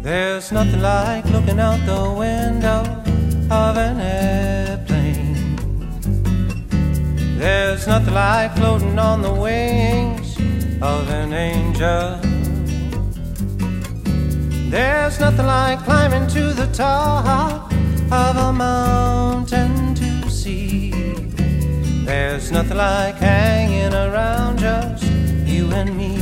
There's nothing like looking out the window of an airplane. There's nothing like floating on the wings of an angel. There's nothing like climbing to the top of a mountain to see. There's nothing like hanging around just you and me.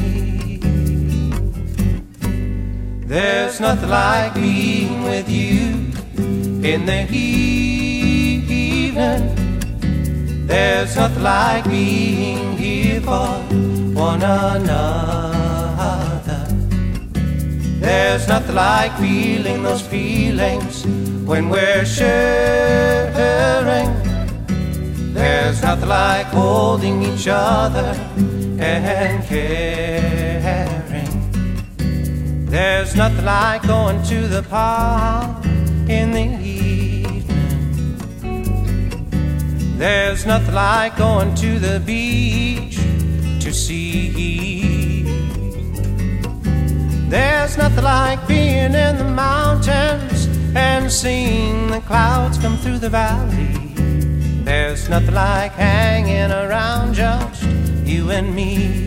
There's nothing like being with you in the evening. There's nothing like being here for one another. There's nothing like feeling those feelings when we're sharing. There's nothing like holding each other and caring. There's nothing like going to the park in the evening. There's nothing like going to the beach to see. There's nothing like being in the mountains and seeing the clouds come through the valley. There's nothing like hanging around just you and me.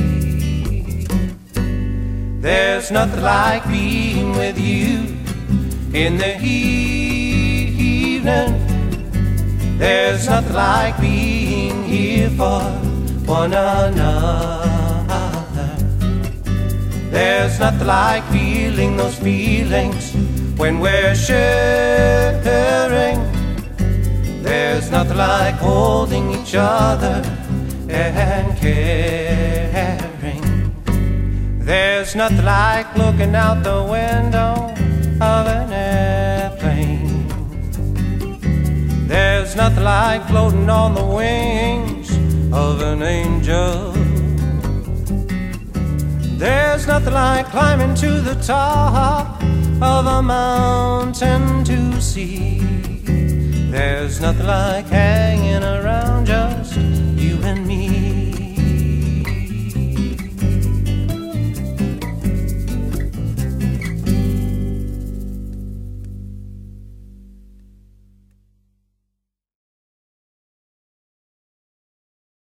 There's nothing like being with you in the evening. There's nothing like being here for one another. There's nothing like feeling those feelings when we're sharing. There's nothing like holding each other and caring. There's nothing like looking out the window of an airplane. There's nothing like floating on the wings of an angel. There's nothing like climbing to the top of a mountain to see. There's nothing like hanging around just you and me.